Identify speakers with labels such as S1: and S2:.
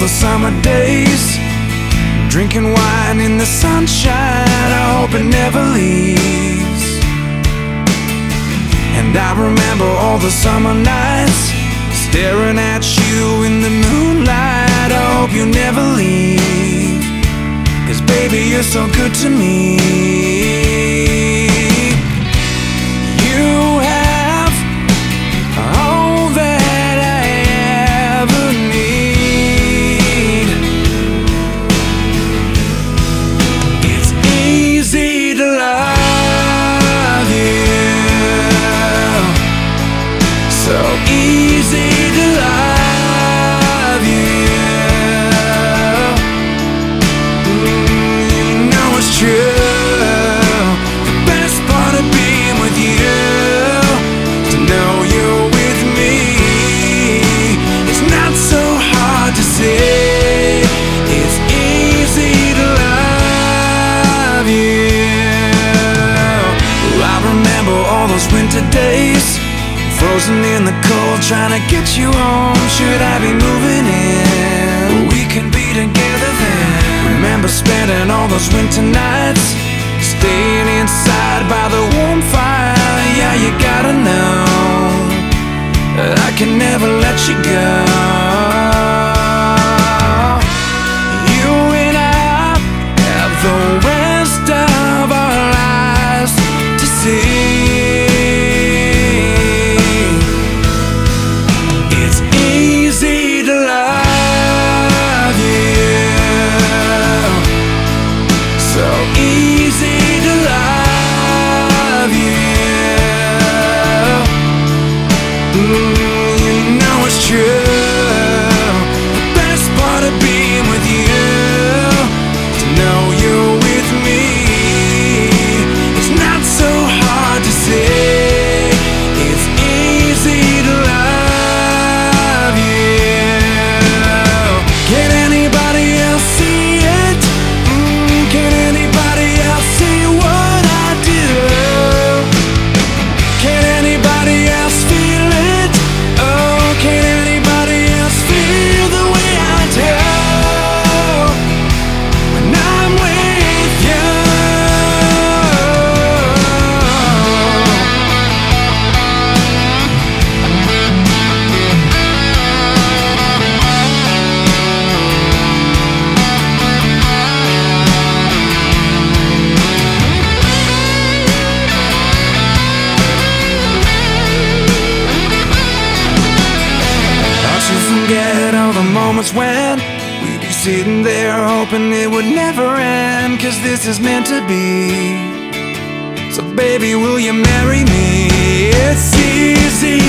S1: the summer days, drinking wine in the sunshine. I hope it never leaves. And I remember all the summer nights, staring at you in the moonlight. I hope you never leave, 'cause baby, you're so good to me. You have all that I ever need. It's easy to love you, so easy to love you. You know it's true. The best part of being with you, to know you're with me. It's not so hard to say. It's easy to love you. I remember all those winter days, frozen in the cold, trying to get you home. Should I be moving in? We can be together then. Remember spending all those winter nights, staying inside by the warm fire. Yeah, you gotta know that I can never let you go. You and I have the rest of our lives to see. You know it's true. The best part of being with you, to know you're with me. It's not so hard to say. It's easy to love you. Can anybody else see it? Can anybody else see what I do? Can anybody else feel it? Oh, can anybody else feel the way I do when I'm with you? Forget all the moments when we'd be sitting there hoping it would never end, 'cause this is meant to be. So baby, will you marry me? It's easy